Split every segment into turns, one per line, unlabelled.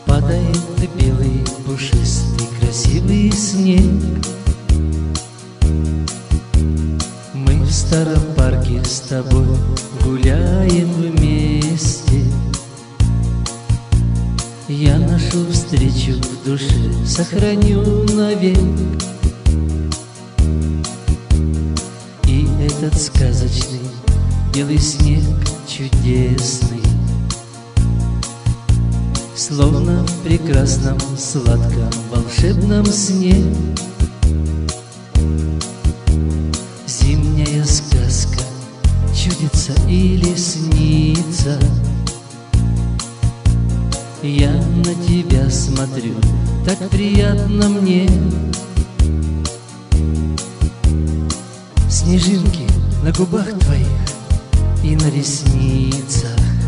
Падает белый, пушистый, красивый снег. Мы в старом парке с тобой гуляем вместе. Я нашу встречу в душе сохраню навек. И этот сказочный белый снег чудесный, словно в прекрасном, сладком, волшебном сне. Зимняя сказка чудится или снится. Я на тебя смотрю, так приятно мне. Снежинки на губах твоих и на ресницах.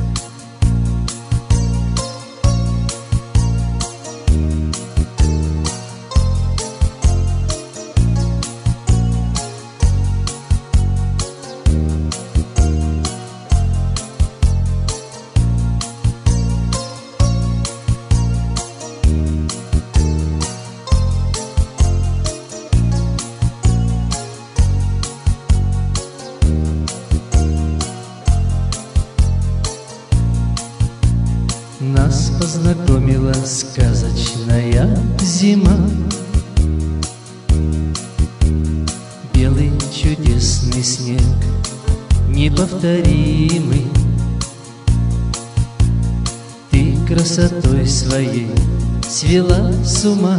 Нас познакомила сказочная зима. Белый чудесный снег, неповторимый. Ты красотой своей свела с ума,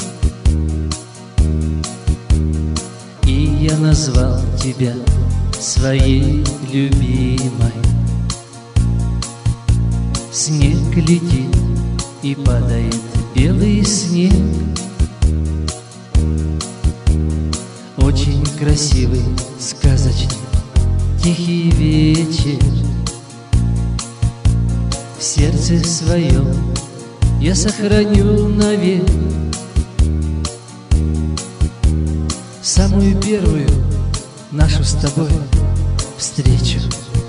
и я назвал тебя своей любимой. Снег летит и падает белый снег. Очень красивый, сказочный, тихий вечер. В сердце своем я сохраню навек самую первую нашу с тобой встречу.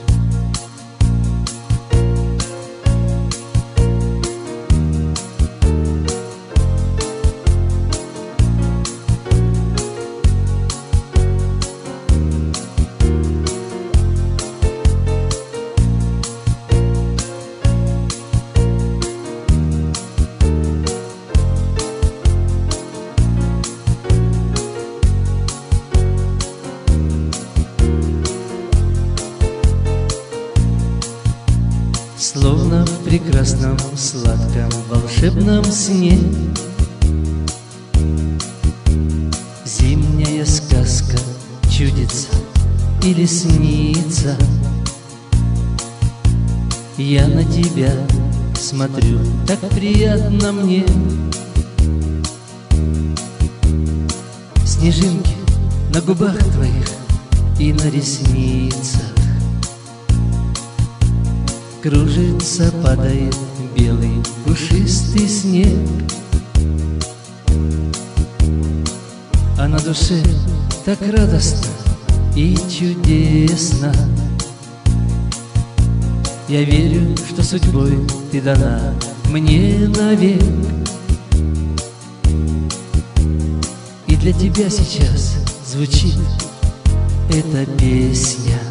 Словно в прекрасном, сладком, волшебном сне. Зимняя сказка чудится или снится. Я на тебя смотрю, так приятно мне. Снежинки на губах твоих и на ресницах. Кружится, падает белый пушистый снег, а на душе так радостно и чудесно. Я верю, что судьбой ты дана мне навек, и для тебя сейчас звучит эта песня.